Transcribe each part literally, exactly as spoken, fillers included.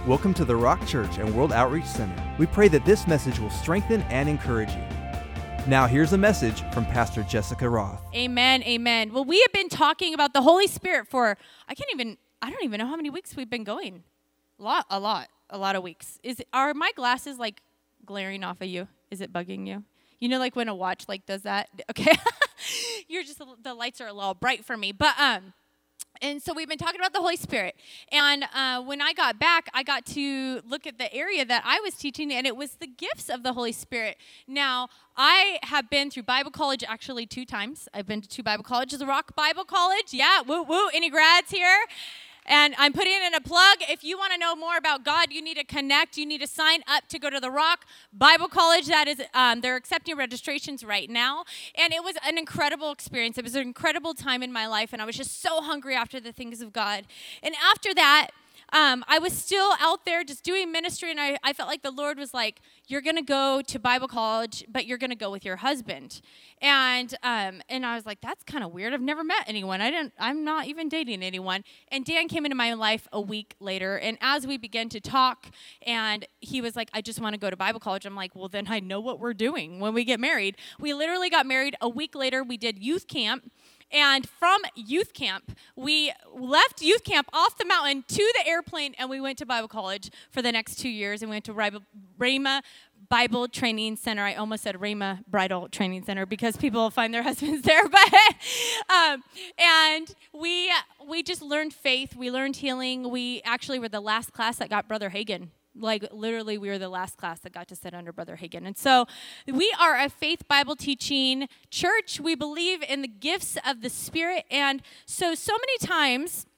Welcome to the Rock Church and World Outreach Center. We pray that this message will strengthen and encourage you. Now here's a message from Pastor Jessica Roth. Amen, amen. Well, we have been talking about the Holy Spirit for, I can't even, I don't even know how many weeks we've been going. A lot, a lot, a lot of weeks. Is Are my glasses like glaring off of you? Is it bugging you? You know, like when a watch like does that? Okay. You're just, the lights are a little bright for me. But, um, And so we've been talking about the Holy Spirit. And uh, when I got back, I got to look at the area that I was teaching, and it was the gifts of the Holy Spirit. Now, I have been through Bible college actually two times. I've been to two Bible colleges, the Rock Bible College. Yeah, woo, woo. Any grads here? And I'm putting in a plug. If you want to know more about God, you need to connect. You need to sign up to go to the Rock Bible College. That is, um, they're accepting registrations right now. And it was an incredible experience. It was an incredible time in my life, and I was just so hungry after the things of God. And after that, Um, I was still out there just doing ministry, and I, I felt like the Lord was like, you're going to go to Bible college, but you're going to go with your husband. And um, and I was like, that's kind of weird. I've never met anyone. I didn't, I'm not even dating anyone. And Dan came into my life a week later, and as we began to talk, and he was like, I just want to go to Bible college. I'm like, well, then I know what we're doing when we get married. We literally got married a week later. We did youth camp. And from youth camp, we left youth camp off the mountain to the airplane, and we went to Bible college for the next two years. And we went to Rhema Bible Training Center. I almost said Rhema Bridal Training Center because people will find their husbands there. But um, and we we just learned faith. We learned healing. We actually were the last class that got Brother Hagin. Like, literally, we were the last class that got to sit under Brother Hagin. And so we are a faith Bible teaching church. We believe in the gifts of the Spirit. And so, so many times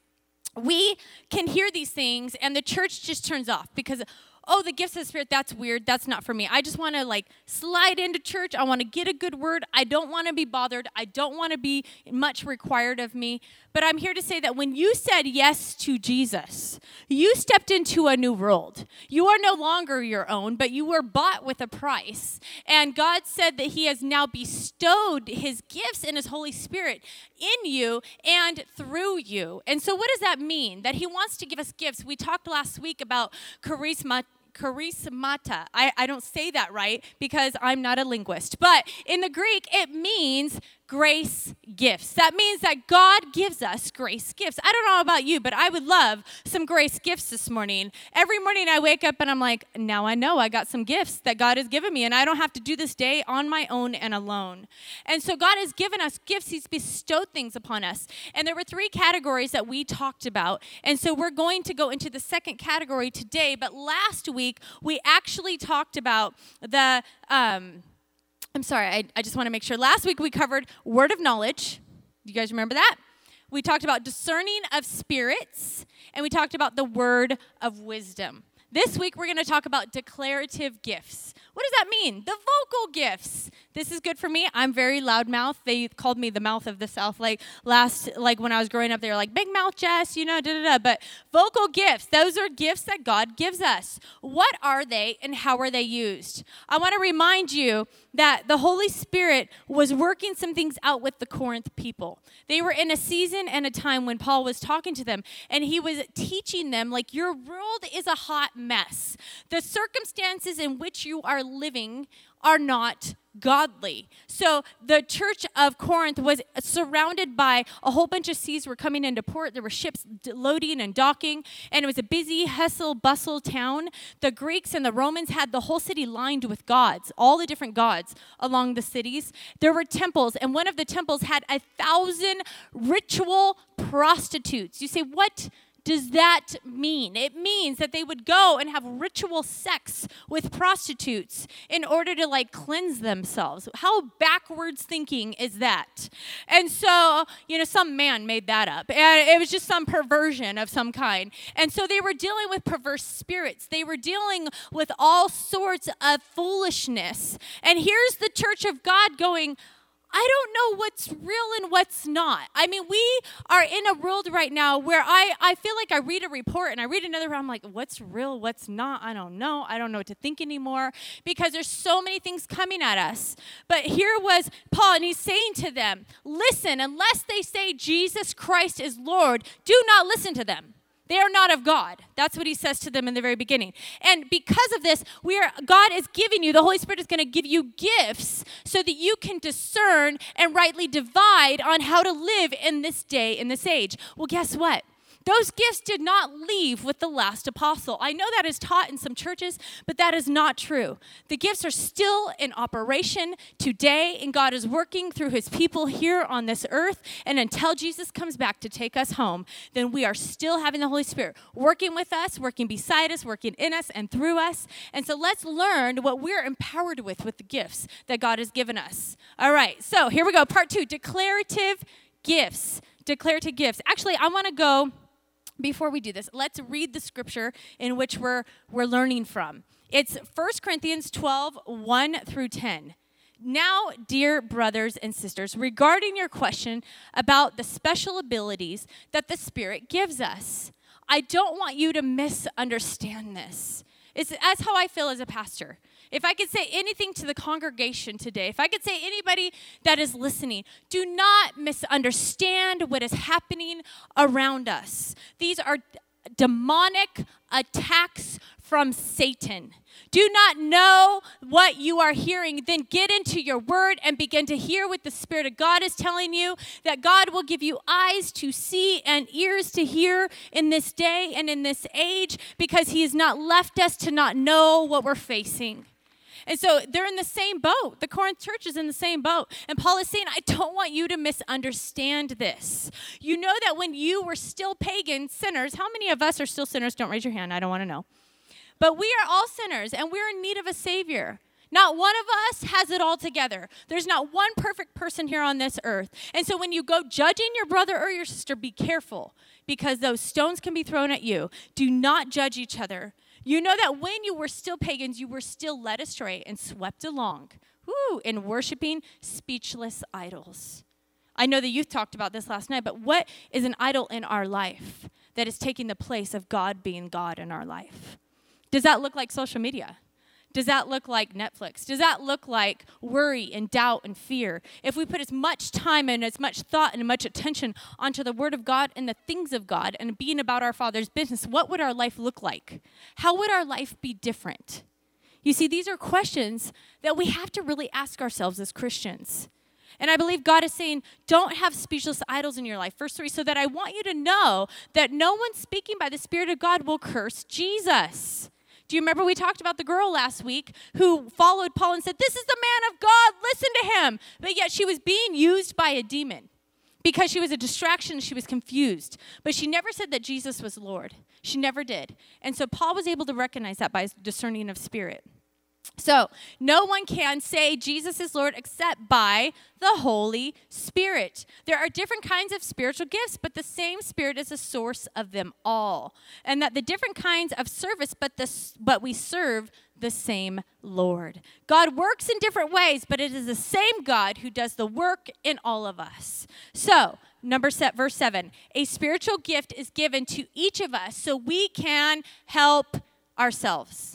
we can hear these things and the church just turns off because, oh, the gifts of the Spirit, that's weird. That's not for me. I just want to, like, slide into church. I want to get a good word. I don't want to be bothered. I don't want to be much required of me. But I'm here to say that when you said yes to Jesus, you stepped into a new world. You are no longer your own, but you were bought with a price. And God said that he has now bestowed his gifts and his Holy Spirit in you and through you. And so what does that mean? That he wants to give us gifts. We talked last week about charisma. Charismata. I, I don't say that right because I'm not a linguist. But in the Greek, it means grace gifts. That means that God gives us grace gifts. I don't know about you, but I would love some grace gifts this morning. Every morning I wake up and I'm like, now I know I got some gifts that God has given me, and I don't have to do this day on my own and alone. And so God has given us gifts. He's bestowed things upon us. And there were three categories that we talked about. And so we're going to go into the second category today. But last week, we actually talked about the... Um, I'm sorry, I, I just want to make sure. Last week we covered word of knowledge. Do you guys remember that? We talked about discerning of spirits, and we talked about the word of wisdom. This week we're going to talk about declarative gifts. What does that mean? The vocal gifts. This is good for me. I'm very loudmouth. They called me the mouth of the South. Like last, like when I was growing up, they were like, big mouth Jess, you know, da da da. But vocal gifts, those are gifts that God gives us. What are they and how are they used? I want to remind you that the Holy Spirit was working some things out with the Corinth people. They were in a season and a time when Paul was talking to them, and he was teaching them, like, your world is a hot mess. The circumstances in which you are living are not godly. So the church of Corinth was surrounded by a whole bunch of seas were coming into port. There were ships loading and docking, and it was a busy, hustle, bustle town. The Greeks and the Romans had the whole city lined with gods, all the different gods along the cities. There were temples, and one of the temples had a thousand ritual prostitutes. You say, what does that mean? It means that they would go and have ritual sex with prostitutes in order to, like, cleanse themselves. How backwards thinking is that? And so, you know, some man made that up. And it was just some perversion of some kind. And so they were dealing with perverse spirits. They were dealing with all sorts of foolishness. And here's the church of God going, I don't know what's real and what's not. I mean, we are in a world right now where I, I feel like I read a report and I read another, I'm like, what's real, what's not? I don't know. I don't know what to think anymore because there's so many things coming at us. But here was Paul, and he's saying to them, listen, unless they say Jesus Christ is Lord, do not listen to them. They are not of God. That's what he says to them in the very beginning. And because of this, we are God is giving you, the Holy Spirit is going to give you gifts so that you can discern and rightly divide on how to live in this day, in this age. Well, guess what? Those gifts did not leave with the last apostle. I know that is taught in some churches, but that is not true. The gifts are still in operation today, and God is working through his people here on this earth. And until Jesus comes back to take us home, then we are still having the Holy Spirit working with us, working beside us, working in us and through us. And so let's learn what we're empowered with with the gifts that God has given us. All right, so here we go. Part two, declarative gifts. Declarative gifts. Actually, I want to go... Before we do this, let's read the scripture in which we're we're learning from. It's First Corinthians twelve, one through ten. Now, dear brothers and sisters, regarding your question about the special abilities that the Spirit gives us, I don't want you to misunderstand this. It's, that's how I feel as a pastor. If I could say anything to the congregation today, if I could say anybody that is listening, do not misunderstand what is happening around us. These are demonic attacks from Satan. Do not know what you are hearing, then get into your word and begin to hear what the Spirit of God is telling you, that God will give you eyes to see and ears to hear in this day and in this age, because he has not left us to not know what we're facing. And so they're in the same boat. The Corinth church is in the same boat. And Paul is saying, I don't want you to misunderstand this. You know that when you were still pagan sinners, how many of us are still sinners? Don't raise your hand. I don't want to know. But we are all sinners, and we're in need of a Savior. Not one of us has it all together. There's not one perfect person here on this earth. And so when you go judging your brother or your sister, be careful, because those stones can be thrown at you. Do not judge each other. You know that when you were still pagans, you were still led astray and swept along, whoo, in worshiping speechless idols. I know the youth talked about this last night, but what is an idol in our life that is taking the place of God being God in our life? Does that look like social media? Does that look like Netflix? Does that look like worry and doubt and fear? If we put as much time and as much thought and much attention onto the Word of God and the things of God and being about our Father's business, what would our life look like? How would our life be different? You see, these are questions that we have to really ask ourselves as Christians. And I believe God is saying, don't have speechless idols in your life. Verse three, so that I want you to know that no one speaking by the Spirit of God will curse Jesus. Do you remember we talked about the girl last week who followed Paul and said, this is the man of God, listen to him. But yet she was being used by a demon because she was a distraction, she was confused. But she never said that Jesus was Lord. She never did. And so Paul was able to recognize that by his discerning of spirit. So no one can say Jesus is Lord except by the Holy Spirit. There are different kinds of spiritual gifts, but the same Spirit is the source of them all. And that the different kinds of service, but the, but we serve the same Lord. God works in different ways, but it is the same God who does the work in all of us. So, number set, verse seven, a spiritual gift is given to each of us so we can help ourselves.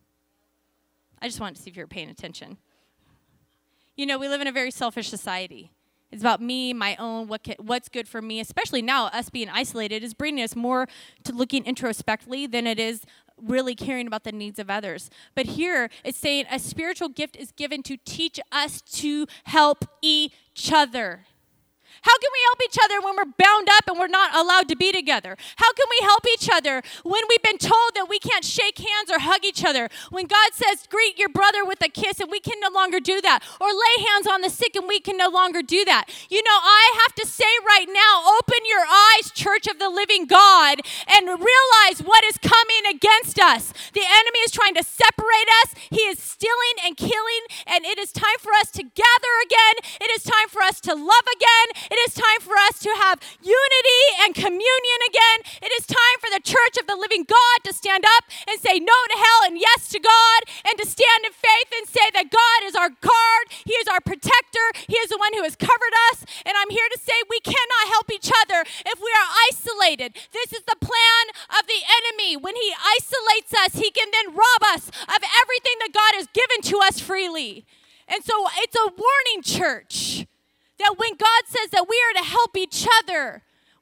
I just wanted to see if you were paying attention. You know, we live in a very selfish society. It's about me, my own, what can, what's good for me, especially now, us being isolated is bringing us more to looking introspectively than it is really caring about the needs of others. But here, it's saying a spiritual gift is given to teach us to help each other. How can we help each other when we're bound up and we're not allowed to be together? How can we help each other when we've been told that we can't shake hands or hug each other? When God says, greet your brother with a kiss, and we can no longer do that. Or lay hands on the sick, and we can no longer do that. You know, I have to say right now, open your eyes, Church of the Living God, and realize what is coming against us. The enemy is trying to separate us. He is stealing and killing, and it is time for us to gather again. It is time for us to love again. It is time for us to have unity and communion again. It is time for the Church of the Living God to stand up and say no to hell and yes to God, and to stand in faith and say that God is our guard. He is our protector. He is the one who has covered us. And I'm here to say we cannot help each other if we are isolated. This is the plan of the enemy. When he isolates us, he can then rob us of everything that God has given to us freely. And so it's a warning, church, that when God says that we are to help each other,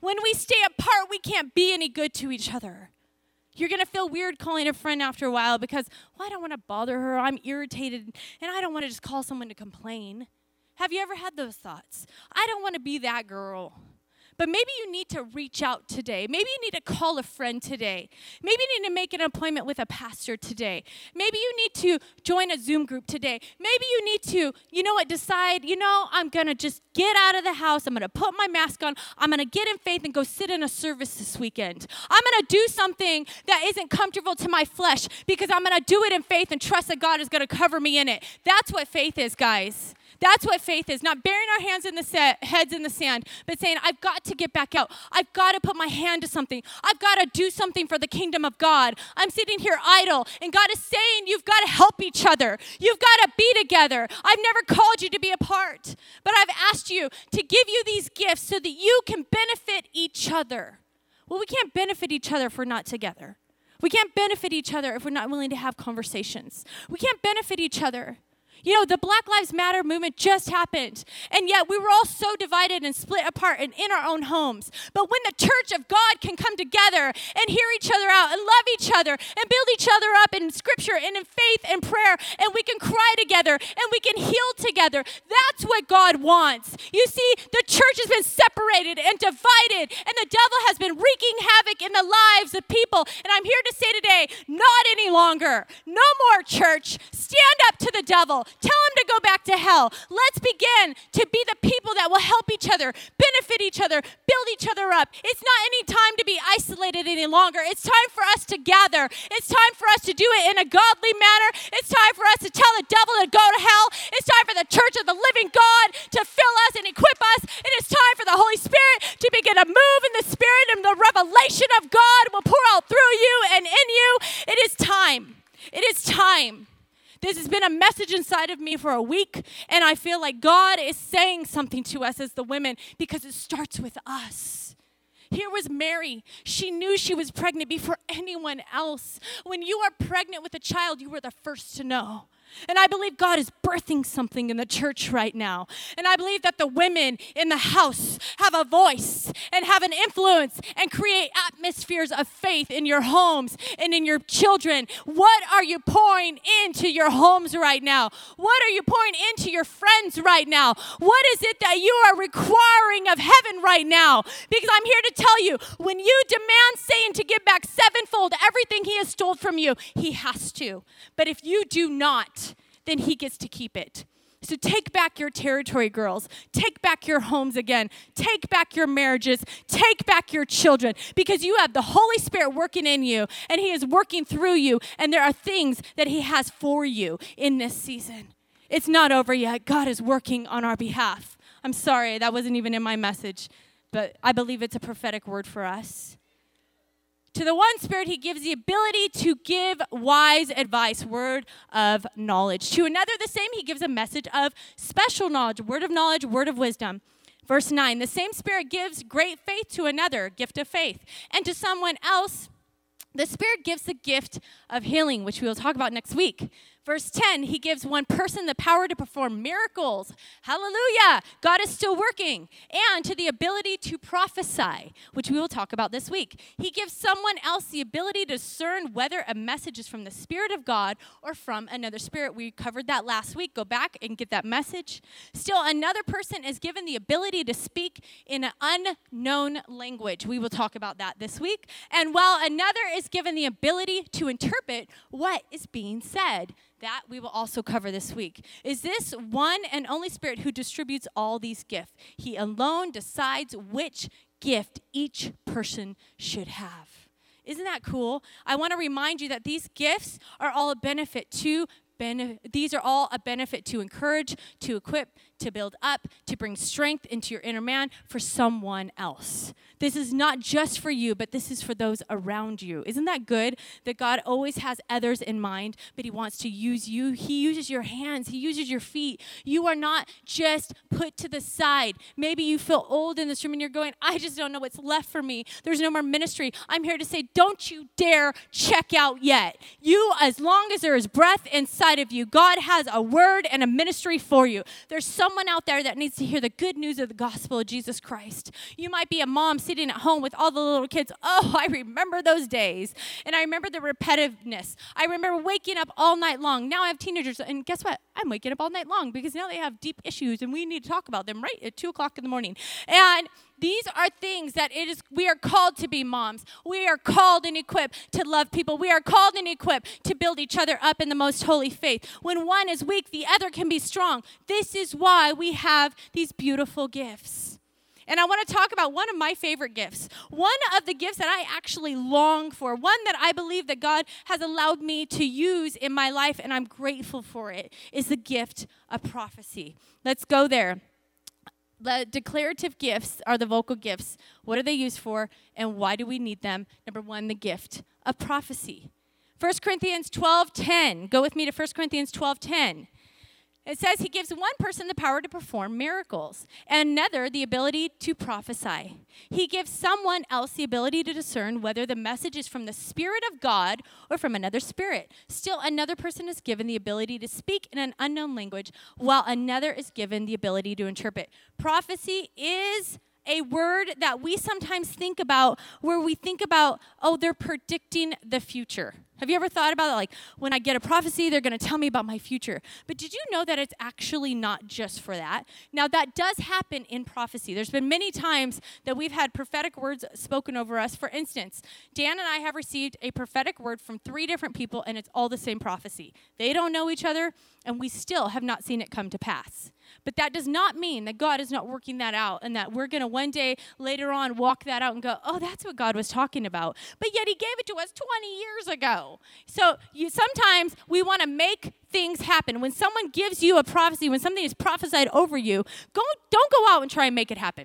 When we stay apart, we can't be any good to each other. You're going to feel weird calling a friend after a while because, well, I don't want to bother her. I'm irritated, and I don't want to just call someone to complain. Have you ever had those thoughts? I don't want to be that girl. But maybe you need to reach out today. Maybe you need to call a friend today. Maybe you need to make an appointment with a pastor today. Maybe you need to join a Zoom group today. Maybe you need to, you know what, decide, you know, I'm going to just get out of the house. I'm going to put my mask on. I'm going to get in faith and go sit in a service this weekend. I'm going to do something that isn't comfortable to my flesh because I'm going to do it in faith and trust that God is going to cover me in it. That's what faith is, guys. That's what faith is, not burying our hands in the sa- heads in the sand, but saying, I've got to get back out. I've got to put my hand to something. I've got to do something for the kingdom of God. I'm sitting here idle, and God is saying, you've got to help each other. You've got to be together. I've never called you to be apart, but I've asked you to give you these gifts so that you can benefit each other. Well, we can't benefit each other if we're not together. We can't benefit each other if we're not willing to have conversations. We can't benefit each other. You know, the Black Lives Matter movement just happened, and yet we were all so divided and split apart and in our own homes. But when the church of God can come together and hear each other out and love each other and build each other up in scripture and in faith and prayer, and we can cry together and we can heal together, that's what God wants. You see, the church has been separated and divided, and the devil has been wreaking havoc in the lives of people. And I'm here to say today, not any longer. No more, church. Stand up to the devil. Tell him to go back to hell. Let's begin to be the people that will help each other, benefit each other, build each other up. It's not any time to be isolated any longer. It's time for us to gather. It's time for us to do it in a godly manner. It's time for us to tell the devil to go to hell. It's time for the church of the living God to fill us and equip us. It is time for the Holy Spirit to begin to move in the Spirit, and the revelation of God will pour out through you and in you. It is time. It is time. This has been a message inside of me for a week, and I feel like God is saying something to us as the women because it starts with us. Here was Mary. She knew she was pregnant before anyone else. When you are pregnant with a child, you were the first to know. And I believe God is birthing something in the church right now. And I believe that the women in the house have a voice and have an influence and create atmospheres of faith in your homes and in your children. What are you pouring into your homes right now? What are you pouring into your friends right now? What is it that you are requiring of heaven right now? Because I'm here to tell you, when you demand Satan to give back sevenfold everything he has stole from you, he has to. But if you do not, then he gets to keep it. So take back your territory, girls. Take back your homes again. Take back your marriages. Take back your children, because you have the Holy Spirit working in you, and he is working through you, and there are things that he has for you in this season. It's not over yet. God is working on our behalf. I'm sorry, that wasn't even in my message, but I believe it's a prophetic word for us. To the one Spirit, he gives the ability to give wise advice, word of knowledge. To another, the same, he gives a message of special knowledge, word of knowledge, word of wisdom. Verse nine, the same Spirit gives great faith to another, gift of faith. And to someone else, the Spirit gives the gift of healing, which we will talk about next week. Verse ten, he gives one person the power to perform miracles. Hallelujah. God is still working. And to the ability to prophesy, which we will talk about this week. He gives someone else the ability to discern whether a message is from the Spirit of God or from another spirit. We covered that last week. Go back and get that message. Still, another person is given the ability to speak in an unknown language. We will talk about that this week. And while another is given the ability to interpret what is being said. That we will also cover this week. Is this one and only Spirit who distributes all these gifts? He alone decides which gift each person should have. Isn't that cool? I want to remind you that these gifts are all a benefit to bene- these are all a benefit to encourage, to equip, to build up, to bring strength into your inner man for someone else. This is not just for you, but this is for those around you. Isn't that good that God always has others in mind, but he wants to use you? He uses your hands. He uses your feet. You are not just put to the side. Maybe you feel old in this room and you're going, I just don't know what's left for me. There's no more ministry. I'm here to say, don't you dare check out yet. You, as long as there is breath inside of you, God has a word and a ministry for you. There's someone someone out there that needs to hear the good news of the gospel of Jesus Christ. You might be a mom sitting at home with all the little kids. Oh, I remember those days. And I remember the repetitiveness. I remember waking up all night long. Now I have teenagers, and guess what? I'm waking up all night long because now they have deep issues, and we need to talk about them right at two o'clock in the morning. And these are things that it is. We are called to be moms. We are called and equipped to love people. We are called and equipped to build each other up in the most holy faith. When one is weak, the other can be strong. This is why we have these beautiful gifts. And I want to talk about one of my favorite gifts. One of the gifts that I actually long for. One that I believe that God has allowed me to use in my life, and I'm grateful for it, is the gift of prophecy. Let's go there. The declarative gifts are the vocal gifts. What are they used for, and why do we need them? Number one, the gift of prophecy. First Corinthians twelve ten. Go with me to First Corinthians twelve ten. It says he gives one person the power to perform miracles, and another the ability to prophesy. He gives someone else the ability to discern whether the message is from the Spirit of God or from another spirit. Still, another person is given the ability to speak in an unknown language, while another is given the ability to interpret. Prophecy is a word that we sometimes think about where we think about, oh, they're predicting the future. Have you ever thought about it? Like, when I get a prophecy, they're going to tell me about my future. But did you know that it's actually not just for that? Now, that does happen in prophecy. There's been many times that we've had prophetic words spoken over us. For instance, Dan and I have received a prophetic word from three different people, and it's all the same prophecy. They don't know each other, and we still have not seen it come to pass. But that does not mean that God is not working that out and that we're going to one day later on walk that out and go, oh, that's what God was talking about. But yet he gave it to us twenty years ago. So you, sometimes we want to make things happen. When someone gives you a prophecy, when something is prophesied over you, go, don't go out and try and make it happen.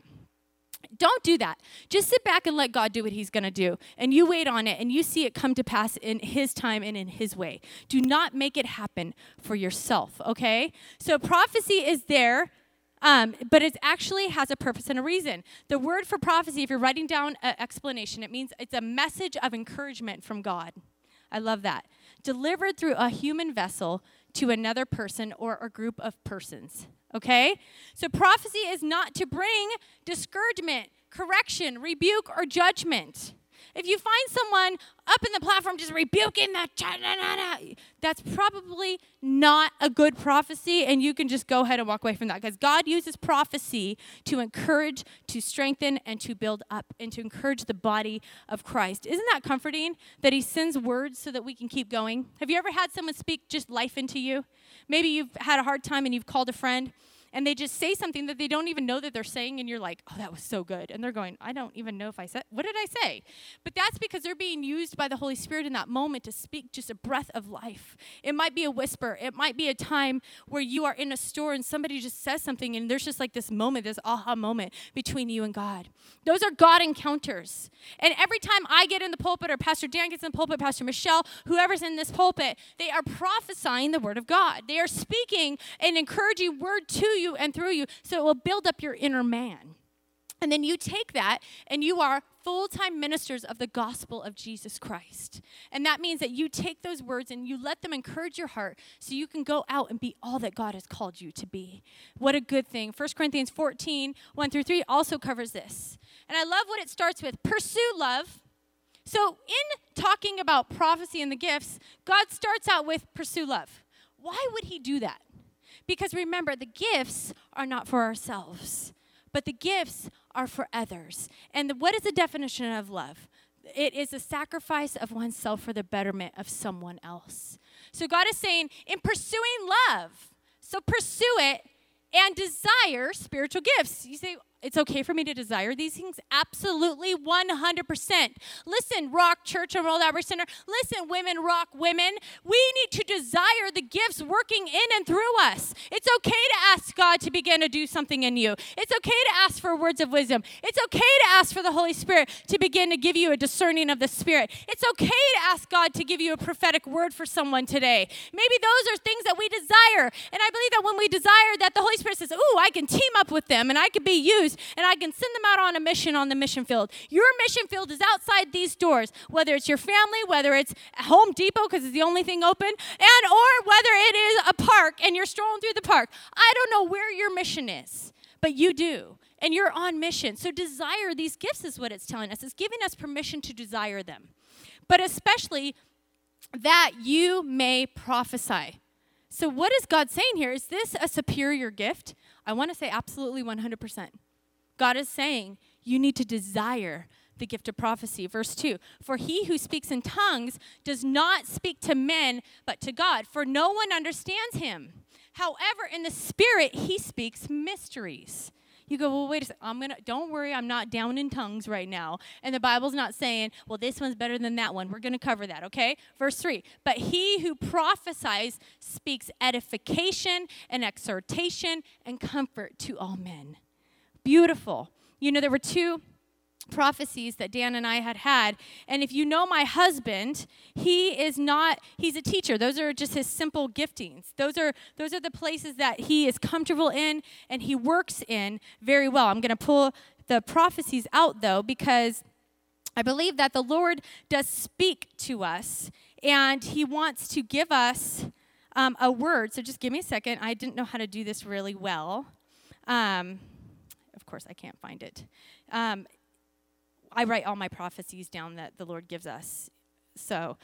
Don't do that. Just sit back and let God do what he's going to do. And you wait on it and you see it come to pass in his time and in his way. Do not make it happen for yourself, okay? So prophecy is there, um, but it actually has a purpose and a reason. The word for prophecy, if you're writing down an explanation, it means it's a message of encouragement from God. I love that. Delivered through a human vessel to another person or a group of persons. Okay? So prophecy is not to bring discouragement, correction, rebuke, or judgment. If you find someone up in the platform just rebuking that, that's probably not a good prophecy, and you can just go ahead and walk away from that, because God uses prophecy to encourage, to strengthen, and to build up, and to encourage the body of Christ. Isn't that comforting that he sends words so that we can keep going? Have you ever had someone speak just life into you? Maybe you've had a hard time and you've called a friend, and they just say something that they don't even know that they're saying, and you're like, oh, that was so good. And they're going, I don't even know if I said, what did I say? But that's because they're being used by the Holy Spirit in that moment to speak just a breath of life. It might be a whisper. It might be a time where you are in a store and somebody just says something, and there's just like this moment, this aha moment between you and God. Those are God encounters. And every time I get in the pulpit, or Pastor Dan gets in the pulpit, Pastor Michelle, whoever's in this pulpit, they are prophesying the word of God. They are speaking an encouraging word to you and through you, so it will build up your inner man. And then you take that and you are full-time ministers of the gospel of Jesus Christ. And that means that you take those words and you let them encourage your heart so you can go out and be all that God has called you to be. What a good thing. First Corinthians fourteen, one through three also covers this. And I love what it starts with. Pursue love. So in talking about prophecy and the gifts, God starts out with pursue love. Why would he do that? Because remember, the gifts are not for ourselves, but the gifts are for others. And the, what is the definition of love? It is a sacrifice of oneself for the betterment of someone else. So God is saying, in pursuing love, so pursue it and desire spiritual gifts. You say, it's okay for me to desire these things? Absolutely, one hundred percent. Listen, Rock Church and World Outreach Center. Listen, Women Rock Women. We need to desire the gifts working in and through us. It's okay to ask God to begin to do something in you. It's okay to ask for words of wisdom. It's okay to ask for the Holy Spirit to begin to give you a discerning of the Spirit. It's okay to ask God to give you a prophetic word for someone today. Maybe those are things that we desire. And I believe that when we desire that, the Holy Spirit says, ooh, I can team up with them and I can be used used, and I can send them out on a mission on the mission field. Your mission field is outside these doors, whether it's your family, whether it's Home Depot because it's the only thing open, and or whether it is a park and you're strolling through the park. I don't know where your mission is, but you do. And you're on mission. So desire these gifts is what it's telling us. It's giving us permission to desire them. But especially that you may prophesy. So what is God saying here? Is this a superior gift? I want to say absolutely one hundred percent. God is saying you need to desire the gift of prophecy. Verse two, for he who speaks in tongues does not speak to men, but to God, for no one understands him. However, in the Spirit, he speaks mysteries. You go, well, wait a second. I'm gonna. Don't worry, I'm not down in tongues right now. And the Bible's not saying, well, this one's better than that one. We're going to cover that, okay? Verse three, but he who prophesies speaks edification and exhortation and comfort to all men. Beautiful. You know, there were two prophecies that Dan and I had had. And if you know my husband, he is not, he's a teacher. Those are just his simple giftings. Those are those are the places that he is comfortable in and he works in very well. I'm going to pull the prophecies out, though, because I believe that the Lord does speak to us and he wants to give us um, a word. So just give me a second. I didn't know how to do this really well. Um, of course, I can't find it. Um, I write all my prophecies down that the Lord gives us. So,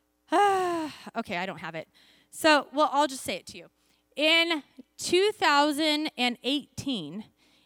uh, okay, I don't have it. So, well, I'll just say it to you. In two thousand eighteen,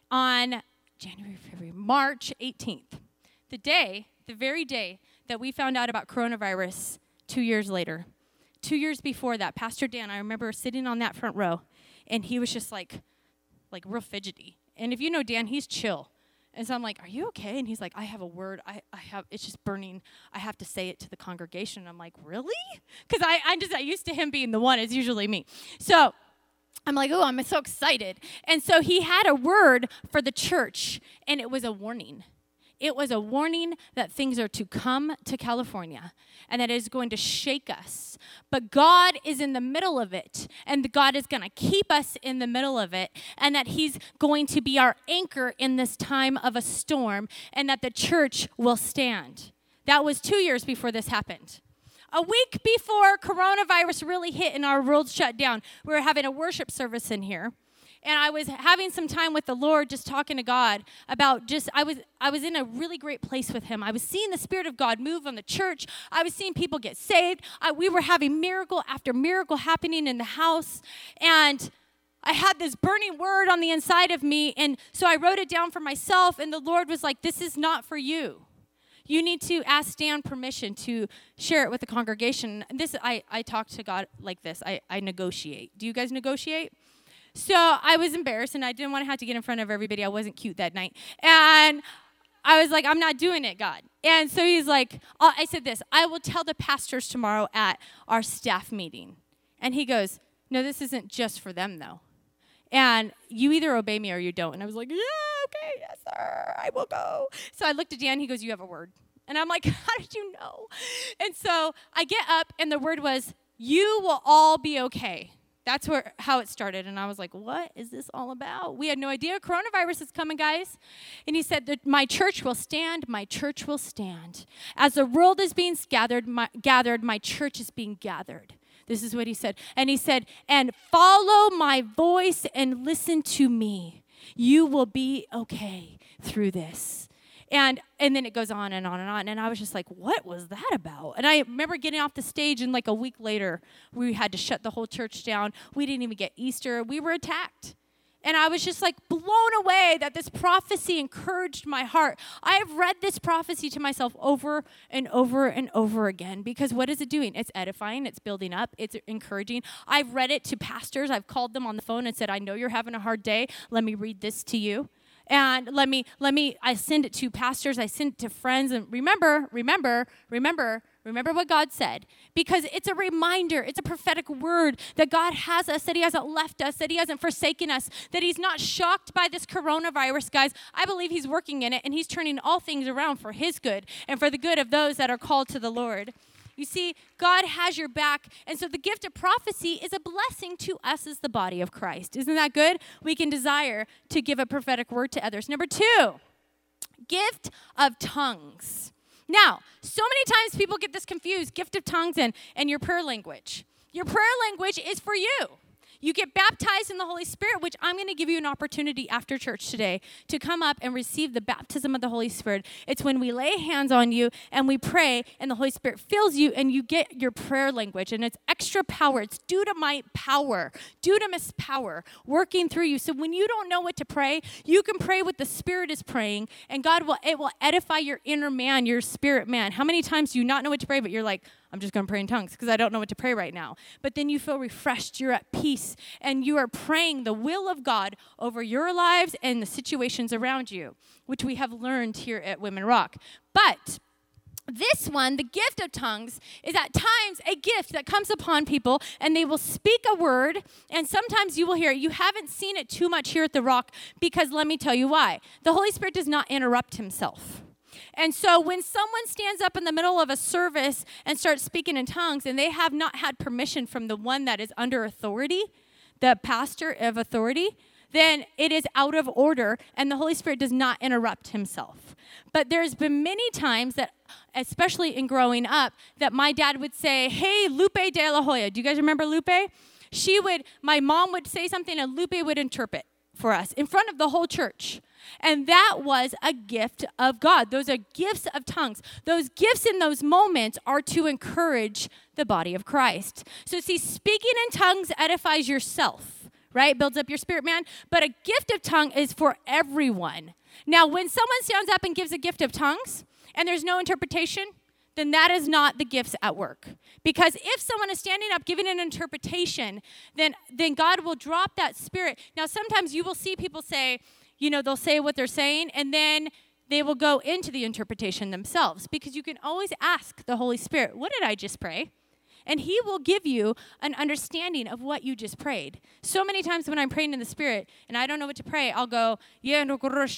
on January, February, March eighteenth, the day, the very day that we found out about coronavirus two years later, two years before that, Pastor Dan, I remember sitting on that front row, and he was just like, like real fidgety. And if you know Dan, he's chill. And so I'm like, are you okay? And he's like, I have a word. I, I have, it's just burning. I have to say it to the congregation. And I'm like, really? Because I, I'm just not used to him being the one. It's usually me. So I'm like, oh, I'm so excited. And so he had a word for the church, and it was a warning. It was a warning that things are to come to California and that it is going to shake us. But God is in the middle of it, and God is going to keep us in the middle of it, and that he's going to be our anchor in this time of a storm, and that the church will stand. That was two years before this happened. A week before coronavirus really hit and our world shut down, we were having a worship service in here. And I was having some time with the Lord, just talking to God about just, I was I was in a really great place with him. I was seeing the Spirit of God move on the church. I was seeing people get saved. I, we were having miracle after miracle happening in the house. And I had this burning word on the inside of me. And so I wrote it down for myself. And the Lord was like, this is not for you. You need to ask Dan permission to share it with the congregation. And this, I, I talk to God like this. I, I negotiate. Do you guys negotiate? So I was embarrassed, and I didn't want to have to get in front of everybody. I wasn't cute that night. And I was like, I'm not doing it, God. And so he's like, uh, I said this, I will tell the pastors tomorrow at our staff meeting. And he goes, no, this isn't just for them, though. And you either obey me or you don't. And I was like, yeah, okay, yes, sir, I will go. So I looked at Dan. He goes, you have a word. And I'm like, how did you know? And so I get up, and the word was, you will all be okay. That's where how it started. And I was like, what is this all about? We had no idea. Coronavirus is coming, guys. And he said that my church will stand. My church will stand. As the world is being gathered, my, gathered, my church is being gathered. This is what he said. And he said, and follow my voice and listen to me. You will be okay through this. And and then it goes on and on and on. And I was just like, what was that about? And I remember getting off the stage, and like a week later, we had to shut the whole church down. We didn't even get Easter. We were attacked. And I was just like blown away that this prophecy encouraged my heart. I have read this prophecy to myself over and over and over again, because what is it doing? It's edifying. It's building up. It's encouraging. I've read it to pastors. I've called them on the phone and said, I know you're having a hard day. Let me read this to you. And let me, let me, I send it to pastors, I send it to friends, and remember, remember, remember, remember what God said. Because it's a reminder, it's a prophetic word that God has us, that he hasn't left us, that he hasn't forsaken us, that he's not shocked by this coronavirus, guys. I believe he's working in it, and he's turning all things around for his good and for the good of those that are called to the Lord. You see, God has your back. And so the gift of prophecy is a blessing to us as the body of Christ. Isn't that good? We can desire to give a prophetic word to others. Number two, gift of tongues. Now, so many times people get this confused, gift of tongues and, and your prayer language. Your prayer language is for you. You get baptized in the Holy Spirit, which I'm going to give you an opportunity after church today to come up and receive the baptism of the Holy Spirit. It's when we lay hands on you and we pray and the Holy Spirit fills you and you get your prayer language. And it's extra power. It's dunamis power, dunamis power working through you. So when you don't know what to pray, you can pray what the Spirit is praying, and God will, it will edify your inner man, your spirit man. How many times do you not know what to pray, but you're like, I'm just going to pray in tongues because I don't know what to pray right now. But then you feel refreshed, you're at peace, and you are praying the will of God over your lives and the situations around you, which we have learned here at Women Rock. But this one, the gift of tongues, is at times a gift that comes upon people, and they will speak a word, and sometimes you will hear it. You haven't seen it too much here at the Rock because let me tell you why. The Holy Spirit does not interrupt himself. And so when someone stands up in the middle of a service and starts speaking in tongues and they have not had permission from the one that is under authority, the pastor of authority, then it is out of order and the Holy Spirit does not interrupt himself. But there's been many times that, especially in growing up, that my dad would say, hey, Lupe de la Hoya. Do you guys remember Lupe? She would, my mom would say something and Lupe would interpret for us in front of the whole church. And that was a gift of God. Those are gifts of tongues. Those gifts in those moments are to encourage the body of Christ. So see, speaking in tongues edifies yourself, right? Builds up your spirit man. But a gift of tongue is for everyone. Now, when someone stands up and gives a gift of tongues and there's no interpretation, then that is not the gifts at work. Because if someone is standing up giving an interpretation, then, then God will drop that spirit. Now, sometimes you will see people say, you know, they'll say what they're saying, and then they will go into the interpretation themselves. Because you can always ask the Holy Spirit, what did I just pray? And he will give you an understanding of what you just prayed. So many times when I'm praying in the Spirit and I don't know what to pray, I'll go, and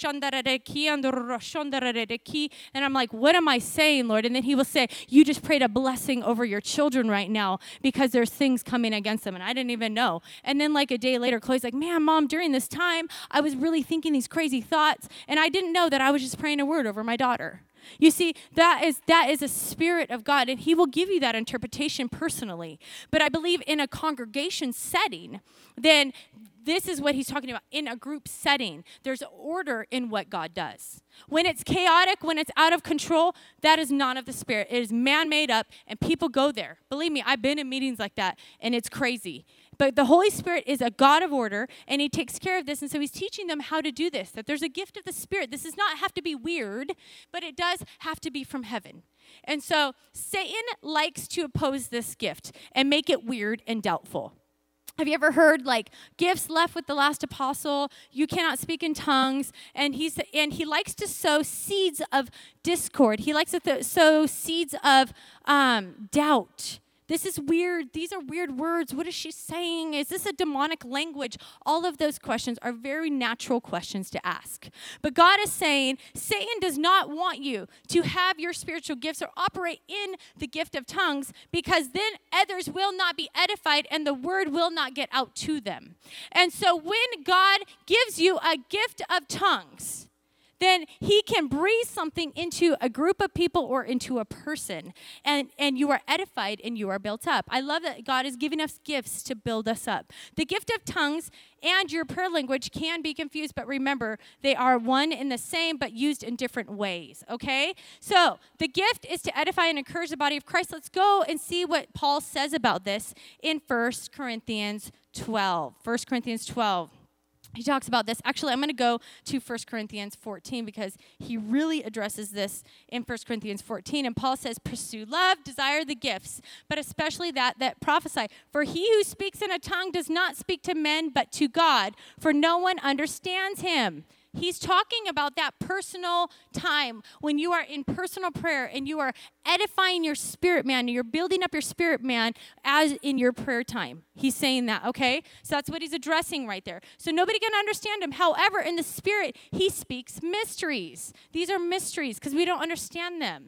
I'm like, what am I saying, Lord? And then he will say, you just prayed a blessing over your children right now because there's things coming against them. And I didn't even know. And then like a day later, Chloe's like, man, Mom, during this time, I was really thinking these crazy thoughts. And I didn't know that I was just praying a word over my daughter. You see, that is that is a spirit of God, and he will give you that interpretation personally. But I believe in a congregation setting, then this is what he's talking about. In a group setting, there's order in what God does. When it's chaotic, when it's out of control, that is not of the Spirit. It is man-made up, and people go there. Believe me, I've been in meetings like that, and it's crazy. But the Holy Spirit is a God of order, and he takes care of this. And so he's teaching them how to do this, that there's a gift of the Spirit. This does not have to be weird, but it does have to be from heaven. And so Satan likes to oppose this gift and make it weird and doubtful. Have you ever heard, like, gifts left with the last apostle, you cannot speak in tongues, and he's and he likes to sow seeds of discord. He likes to th- sow seeds of um, doubt. This is weird. These are weird words. What is she saying? Is this a demonic language? All of those questions are very natural questions to ask. But God is saying, Satan does not want you to have your spiritual gifts or operate in the gift of tongues, because then others will not be edified and the word will not get out to them. And so when God gives you a gift of tongues, then he can breathe something into a group of people or into a person, and, and you are edified and you are built up. I love that God is giving us gifts to build us up. The gift of tongues and your prayer language can be confused, but remember, they are one and the same, but used in different ways, okay? So the gift is to edify and encourage the body of Christ. Let's go and see what Paul says about this in First Corinthians twelve. First Corinthians twelve. He talks about this. Actually, I'm going to go to First Corinthians fourteen because he really addresses this in First Corinthians fourteen. And Paul says, pursue love, desire the gifts, but especially that that prophesy. For he who speaks in a tongue does not speak to men, but to God, for no one understands him. He's talking about that personal time when you are in personal prayer and you are edifying your spirit man, and you're building up your spirit man as in your prayer time. He's saying that, okay? So that's what he's addressing right there. So nobody can understand him. However, in the spirit, he speaks mysteries. These are mysteries because we don't understand them.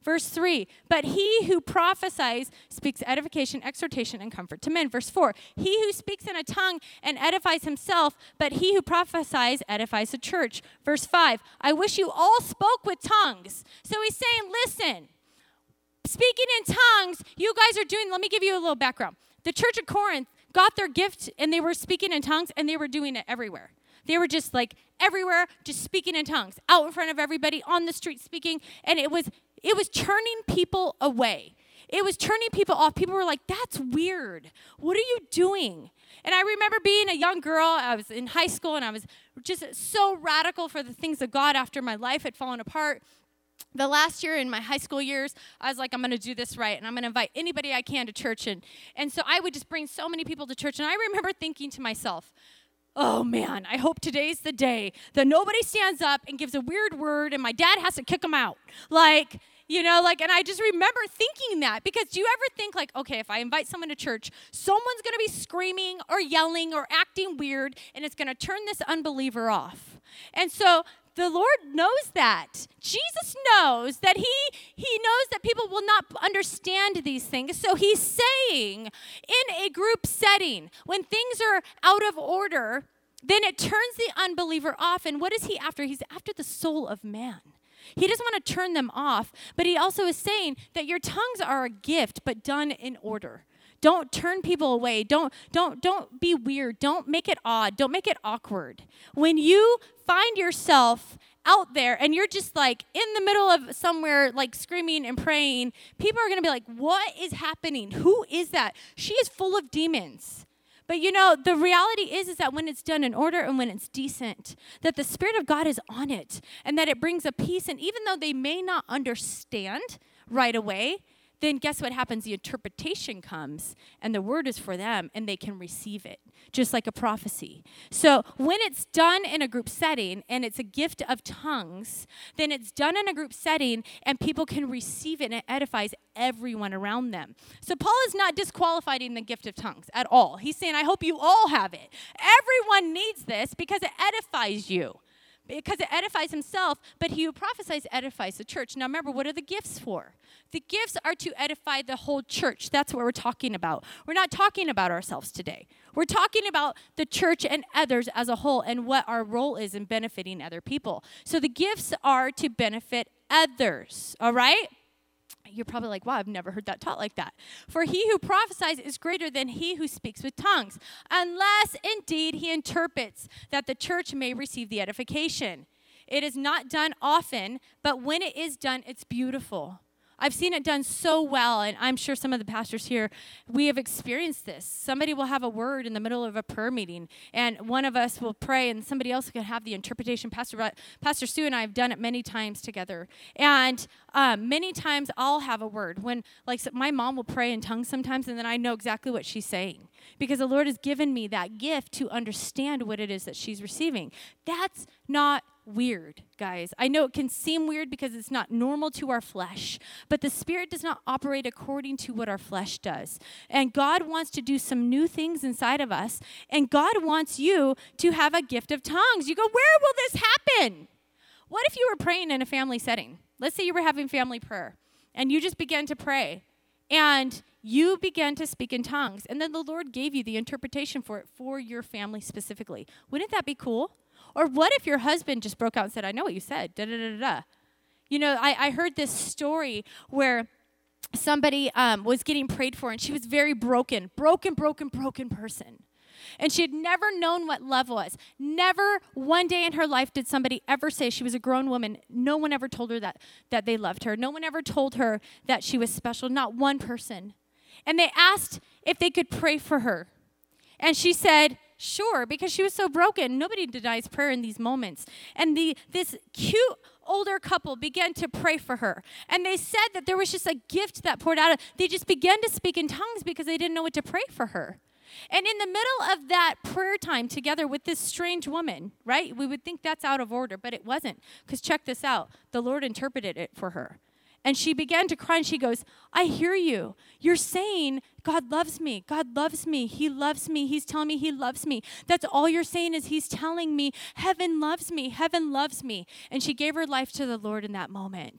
Verse three, but he who prophesies speaks edification, exhortation, and comfort to men. Verse four, he who speaks in a tongue and edifies himself, but he who prophesies edifies the church. Verse five, I wish you all spoke with tongues. So he's saying, listen, speaking in tongues, you guys are doing, let me give you a little background. The church of Corinth got their gift and they were speaking in tongues and they were doing it everywhere. They were just like everywhere, just speaking in tongues, out in front of everybody, on the street speaking, and it was it was turning people away. It was turning people off. People were like, that's weird. What are you doing? And I remember being a young girl. I was in high school, and I was just so radical for the things of God after my life had fallen apart. The last year in my high school years, I was like, I'm going to do this right, and I'm going to invite anybody I can to church. And, and so I would just bring so many people to church. And I remember thinking to myself, oh, man, I hope today's the day that nobody stands up and gives a weird word and my dad has to kick them out. Like, you know, like, and I just remember thinking that because do you ever think like, okay, if I invite someone to church, someone's going to be screaming or yelling or acting weird and it's going to turn this unbeliever off. And so the Lord knows that. Jesus knows that he, he knows that people will not understand these things. So he's saying in a group setting, when things are out of order, then it turns the unbeliever off. And what is he after? He's after the soul of man. He doesn't want to turn them off, but he also is saying that your tongues are a gift, but done in order. Don't turn people away. Don't, don't, don't be weird. Don't make it odd. Don't make it awkward. When you find yourself out there and you're just like in the middle of somewhere like screaming and praying, people are going to be like, what is happening? Who is that? She is full of demons. But you know, the reality is, is that when it's done in order and when it's decent, that the Spirit of God is on it and that it brings a peace. And even though they may not understand right away, then guess what happens? The interpretation comes and the word is for them and they can receive it, just like a prophecy. So when it's done in a group setting and it's a gift of tongues, then it's done in a group setting and people can receive it and it edifies everyone around them. So Paul is not disqualifying the gift of tongues at all. He's saying, I hope you all have it. Everyone needs this because it edifies you. Because it edifies himself, but he who prophesies edifies the church. Now remember, what are the gifts for? The gifts are to edify the whole church. That's what we're talking about. We're not talking about ourselves today. We're talking about the church and others as a whole and what our role is in benefiting other people. So the gifts are to benefit others, all right? You're probably like, wow, I've never heard that taught like that. For he who prophesies is greater than he who speaks with tongues, unless indeed he interprets, that the church may receive the edification. It is not done often, but when it is done, it's beautiful. I've seen it done so well, and I'm sure some of the pastors here, we have experienced this. Somebody will have a word in the middle of a prayer meeting, and one of us will pray, and somebody else can have the interpretation. Pastor Pastor Sue and I have done it many times together, and um, many times I'll have a word. When, like, so my mom will pray in tongues sometimes, and then I know exactly what she's saying, because the Lord has given me that gift to understand what it is that she's receiving. That's not weird, guys. I know it can seem weird because it's not normal to our flesh, but the Spirit does not operate according to what our flesh does. And God wants to do some new things inside of us, and God wants you to have a gift of tongues. You go, where will this happen? What if you were praying in a family setting? Let's say you were having family prayer, and you just began to pray, and you began to speak in tongues, and then the Lord gave you the interpretation for it for your family specifically. Wouldn't that be cool? Or what if your husband just broke out and said, I know what you said, da da da da. You know, I, I heard this story where somebody um, was getting prayed for, and she was very broken, broken, broken, broken person. And she had never known what love was. Never one day in her life did somebody ever say, she was a grown woman, no one ever told her that, that they loved her. No one ever told her that she was special, not one person. And they asked if they could pray for her. And she said, sure, because she was so broken. Nobody denies prayer in these moments. And the this cute older couple began to pray for her. And they said that there was just a gift that poured out. Of, they just began to speak in tongues because they didn't know what to pray for her. And in the middle of that prayer time together with this strange woman, right? We would think that's out of order, but it wasn't. Because check this out. The Lord interpreted it for her. And she began to cry, and she goes, I hear you. You're saying, God loves me. God loves me. He loves me. He's telling me he loves me. That's all you're saying is he's telling me heaven loves me. Heaven loves me. And she gave her life to the Lord in that moment.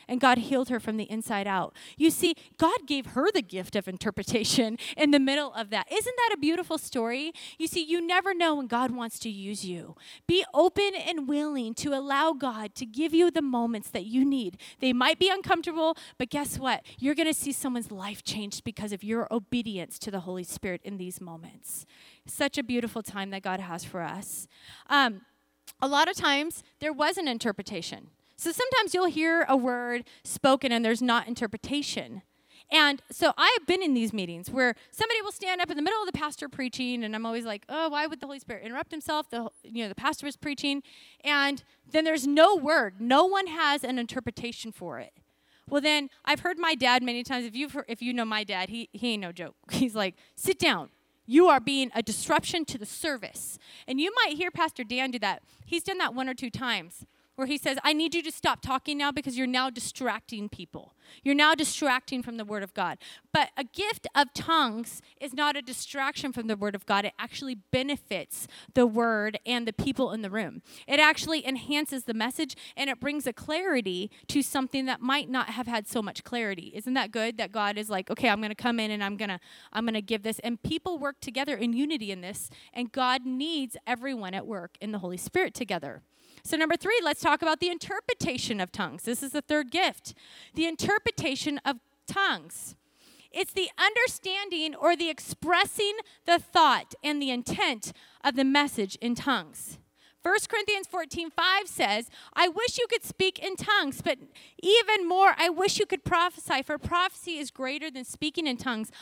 and God healed her from the inside out. You see, God gave her the gift of interpretation in the middle of that. Isn't that a beautiful story? You see, you never know when God wants to use you. Be open and willing to allow God to give you the moments that you need. They might be uncomfortable, but guess what? You're going to see someone's life changed because of your obedience to the Holy Spirit in these moments. Such a beautiful time that God has for us. Um, a lot of times, there was an interpretation. So sometimes you'll hear a word spoken and there's not interpretation. And so I have been in these meetings where somebody will stand up in the middle of the pastor preaching, and I'm always like, oh, why would the Holy Spirit interrupt himself? The, you know, the pastor is preaching, and then there's no word. No one has an interpretation for it. Well, then I've heard my dad many times. If you've heard, if you know my dad, he he ain't no joke. He's like, sit down. You are being a disruption to the service. And you might hear Pastor Dan do that. He's done that one or two times where he says, I need you to stop talking now because you're now distracting people. You're now distracting from the Word of God. But a gift of tongues is not a distraction from the Word of God. It actually benefits the Word and the people in the room. It actually enhances the message, and it brings a clarity to something that might not have had so much clarity. Isn't that good that God is like, okay, I'm going to come in and I'm going to I'm going to give this. And people work together in unity in this, and God needs everyone at work in the Holy Spirit together. So number three, let's talk about the interpretation of tongues. This is the third gift. The interpretation of tongues. It's the understanding or the expressing the thought and the intent of the message in tongues. First Corinthians fourteen five says, I wish you could speak in tongues, but even more, I wish you could prophesy, for prophecy is greater than speaking in tongues,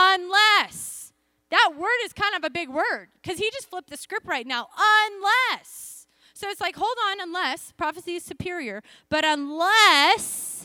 unless, that word is kind of a big word, because he just flipped the script right now, unless. So it's like, hold on, unless, prophecy is superior, but unless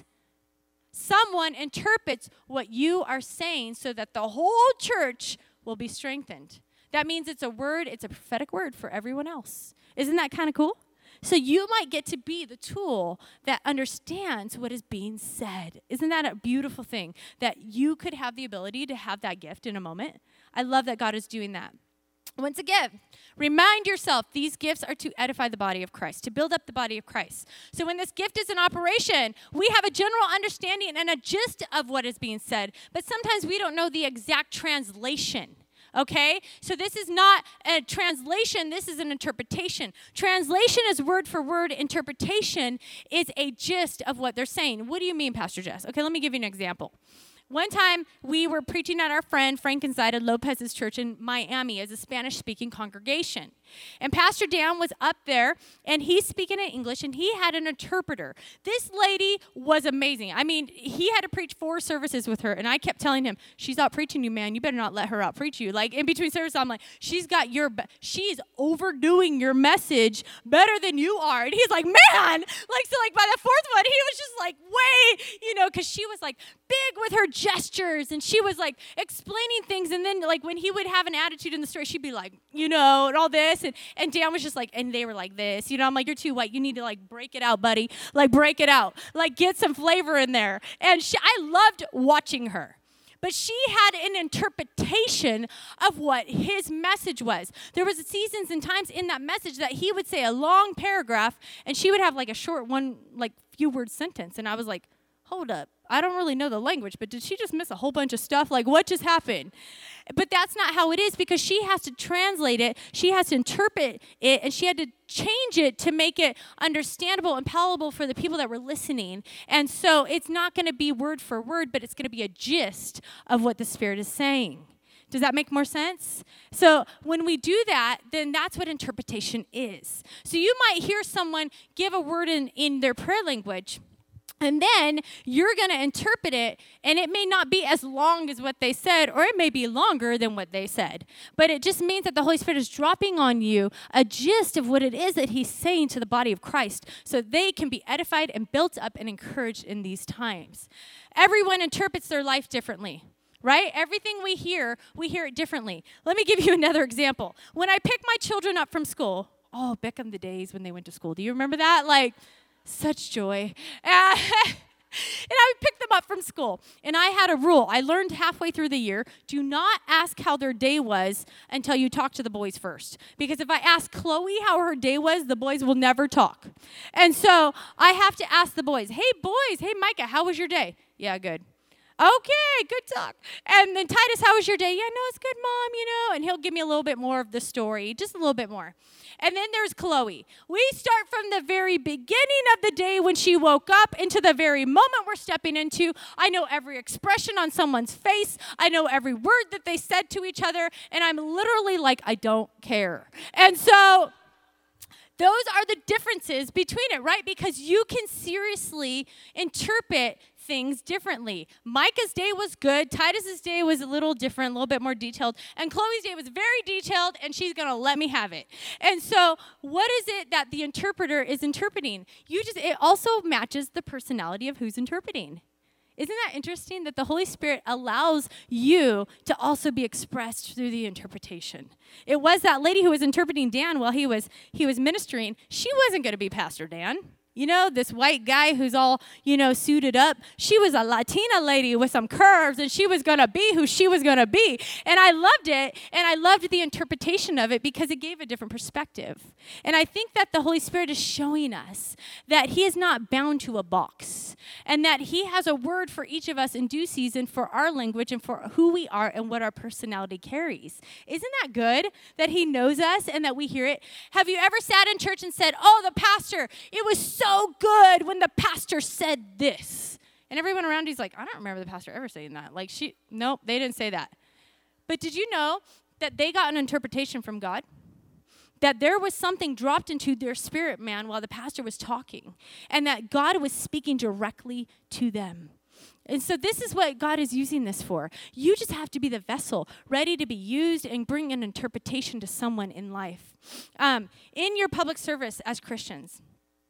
someone interprets what you are saying so that the whole church will be strengthened. That means it's a word, it's a prophetic word for everyone else. Isn't that kind of cool? So you might get to be the tool that understands what is being said. Isn't that a beautiful thing? That you could have the ability to have that gift in a moment. I love that God is doing that. Once again, remind yourself these gifts are to edify the body of Christ, to build up the body of Christ. So when this gift is in operation, we have a general understanding and a gist of what is being said, but sometimes we don't know the exact translation. Okay? So this is not a translation, this is an interpretation. Translation is word for word. Interpretation is a gist of what they're saying. What do you mean, Pastor Jess? Okay, let me give you an example. One time, we were preaching at our friend Frank Enzida Lopez's church in Miami as a Spanish-speaking congregation. And Pastor Dan was up there, and he's speaking in English, and he had an interpreter. This lady was amazing. I mean, he had to preach four services with her, and I kept telling him, she's out preaching you, man. You better not let her out preach you. Like, in between services, I'm like, she's got your, be- she's overdoing your message better than you are. And he's like, man! Like, so, like, by the fourth one, he was just like, way, you know, because she was, like, big with her gestures, and she was, like, explaining things, and then, like, when he would have an attitude in the story, she'd be like, you know, and all this. And, and Dan was just like, and they were like this. You know, I'm like, you're too white. You need to, like, break it out, buddy. Like, break it out. Like, get some flavor in there. And she, I loved watching her. But she had an interpretation of what his message was. There was seasons and times in that message that he would say a long paragraph, and she would have, like, a short one, like, few-word sentence. And I was like, hold up. I don't really know the language, but did she just miss a whole bunch of stuff? Like, what just happened? But that's not how it is, because she has to translate it, she has to interpret it, and she had to change it to make it understandable and palatable for the people that were listening. And so it's not going to be word for word, but it's going to be a gist of what the Spirit is saying. Does that make more sense? So when we do that, then that's what interpretation is. So you might hear someone give a word in, in their prayer language, and then you're going to interpret it, and it may not be as long as what they said, or it may be longer than what they said. But it just means that the Holy Spirit is dropping on you a gist of what it is that he's saying to the body of Christ, so they can be edified and built up and encouraged in these times. Everyone interprets their life differently, right? Everything we hear, we hear it differently. Let me give you another example. When I pick my children up from school, oh, back in the days when they went to school, do you remember that? Like, such joy. Uh, And I would pick them up from school. And I had a rule. I learned halfway through the year, do not ask how their day was until you talk to the boys first. Because if I ask Chloe how her day was, the boys will never talk. And so I have to ask the boys, hey, boys, hey, Micah, how was your day? Yeah, good. Okay, good talk. And then Titus, how was your day? Yeah, no, it's good, Mom, you know. And he'll give me a little bit more of the story, just a little bit more. And then there's Chloe. We start from the very beginning of the day when she woke up into the very moment we're stepping into. I know every expression on someone's face. I know every word that they said to each other. And I'm literally like, I don't care. And so those are the differences between it, right? Because you can seriously interpret things differently. Micah's day was good. Titus's day was a little different, a little bit more detailed. And Chloe's day was very detailed, and she's going to let me have it. And so what is it that the interpreter is interpreting? You just, it also matches the personality of who's interpreting. Isn't that interesting that the Holy Spirit allows you to also be expressed through the interpretation? It was that lady who was interpreting Dan while he was he was ministering. She wasn't going to be Pastor Dan. You know, this white guy who's all, you know, suited up. She was a Latina lady with some curves, and she was going to be who she was going to be. And I loved it, and I loved the interpretation of it because it gave a different perspective. And I think that the Holy Spirit is showing us that he is not bound to a box, and that he has a word for each of us in due season for our language and for who we are and what our personality carries. Isn't that good that he knows us and that we hear it? Have you ever sat in church and said, oh, the pastor, it was so So good when the pastor said this. And everyone around you's like, I don't remember the pastor ever saying that. Like, she, nope, they didn't say that. But did you know that they got an interpretation from God? That there was something dropped into their spirit man while the pastor was talking. And that God was speaking directly to them. And so this is what God is using this for. You just have to be the vessel, ready to be used and bring an interpretation to someone in life. Um, in your public service as Christians,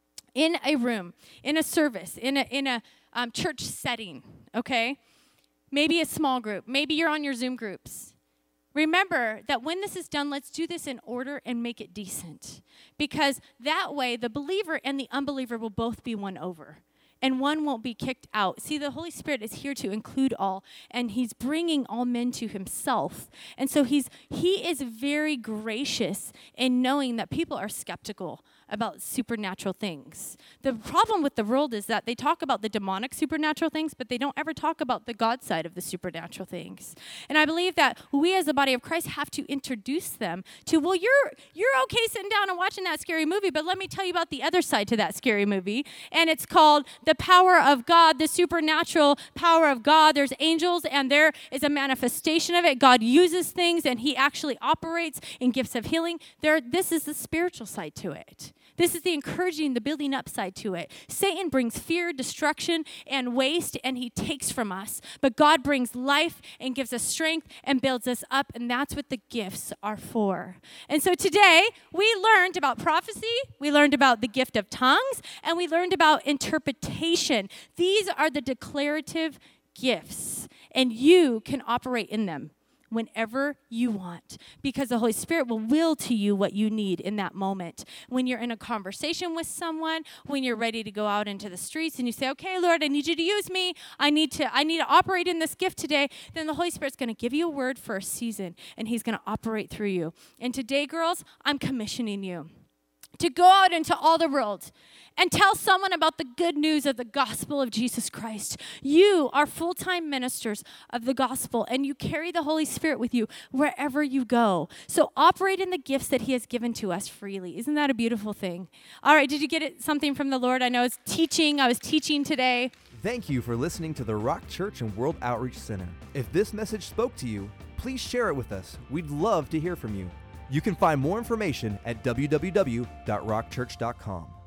in a room, in a service, in a in a um, church setting, okay? Maybe a small group. Maybe you're on your Zoom groups. Remember that when this is done, let's do this in order and make it decent. Because that way, the believer and the unbeliever will both be won over. And one won't be kicked out. See, the Holy Spirit is here to include all, and he's bringing all men to himself. And so he's he is very gracious in knowing that people are skeptical about supernatural things. The problem with the world is that they talk about the demonic supernatural things, but they don't ever talk about the God side of the supernatural things. And I believe that we as the body of Christ have to introduce them to, well, you're you're okay sitting down and watching that scary movie, but let me tell you about the other side to that scary movie. And it's called the power of God, the supernatural power of God. There's angels, and there is a manifestation of it. God uses things, and he actually operates in gifts of healing. There, this is the spiritual side to it. This is the encouraging, the building up side to it. Satan brings fear, destruction, and waste, and he takes from us. But God brings life and gives us strength and builds us up, and that's what the gifts are for. And so today, we learned about prophecy, we learned about the gift of tongues, and we learned about interpretation. These are the declarative gifts, and you can operate in them whenever you want, because the Holy Spirit will will to you what you need in that moment. When you're in a conversation with someone, when you're ready to go out into the streets and you say, okay, Lord, I need you to use me. I need to I need to operate in this gift today. Then the Holy Spirit's going to give you a word for a season, and he's going to operate through you. And today, girls, I'm commissioning you to go out into all the world and tell someone about the good news of the gospel of Jesus Christ. You are full-time ministers of the gospel, and you carry the Holy Spirit with you wherever you go. So operate in the gifts that he has given to us freely. Isn't that a beautiful thing? All right, did you get it, something from the Lord? I know it's teaching. I was teaching today. Thank you for listening to the Rock Church and World Outreach Center. If this message spoke to you, please share it with us. We'd love to hear from you. You can find more information at w w w dot rock church dot com.